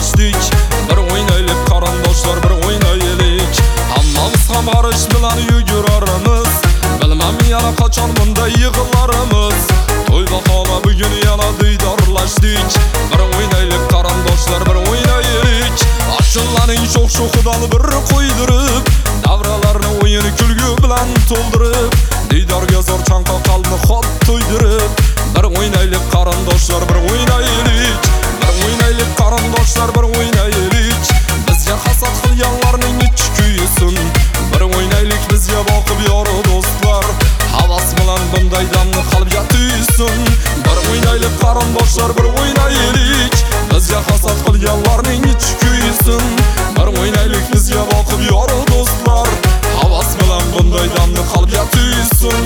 tayyorlashdik. Bir o'ynaylik qarindoshlar, bir o'ynaylik. Hammamiz ham arish bilan yugurarimiz. Bilmam yana qachon bunday yig'larimiz. To'y bahona bugun yana diydorlashdik. Bir o'ynaylik qarindoshlar, bir o'ynaylik. Ashulaning sho'x-sho'xidan bir qo'ydirib, davralarni o'yin kulgu bilan to'ldirib, diydorga zo'r chanqa qalbni xot to'ydirib. Bir o'ynaylik qarindoshlar, bir o'ynaylik. Bir o'ynaylik qarindoshlar, bir o'ynaylik. Bizga hasad qilganlarning ichi kuysin. Bir o'ynaylik bizga boqib yori do'stlar. Havas bilan bunday damni qalbga tuysin. Bir o'ynaylik qarindoshlar, bir o'ynaylik. Bizga hasad qilganlarning ichi kuysin. Bir o'ynaylik bizga boqib yori do'stlar. Havas bilan bunday damni qalbga tuysin.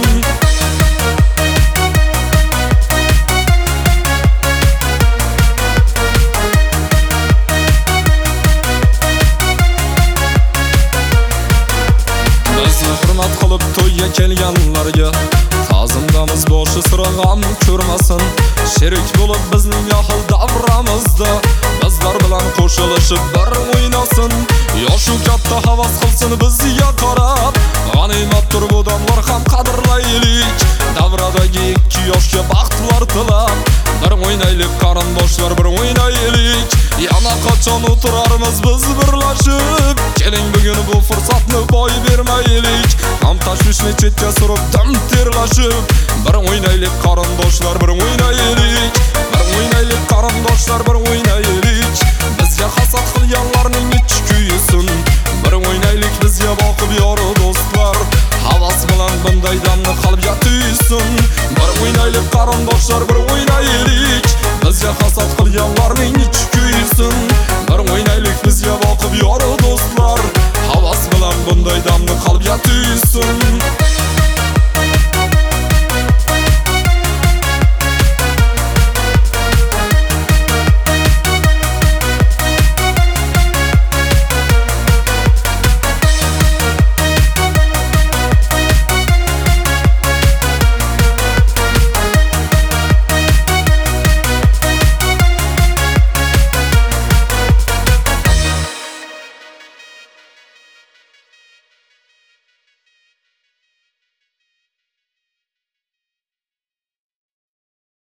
Hurmat qilib to'yga kelganlarga ta'zimdamiz, boshi sira g'am ko'rmasin. Sherik bo'lib bizning ahil davramizda bizlar bilan qo'shilishib bir o'ynasin. Yoshu katta havas qilsin bizga qarab, g'animatdir bu damlar ham qadrlaylik. Davradagi 2 yoshga baxtlar tilab, bir o'ynaylik qarindoshlar, bir o'ynaylik. Yana qachon o'tirarmiz biz birlashib, keling bugun bu fursatni boy bermaylik. Ham tashvishni chetga surib dam terlashib, bir o'ynaylik qarindoshlar, bir o'ynaylik. Bir o'ynaylik qarindoshlar, bir o'ynaylik. Bizga hasad qilganlarning ichi kuysin. Bir o'ynaylik bizga boqib yori do'stlar. Havas bilan bunday damni qalbga tuysin. Bir o'ynaylik qarindoshlar, bir o'ynaylik. Bizga hasad qilganlarning ichi kuysin. Bir o'ynaylik bizga boqib yori do'stlar. Havas bilan bunday damni qalbga tuysin.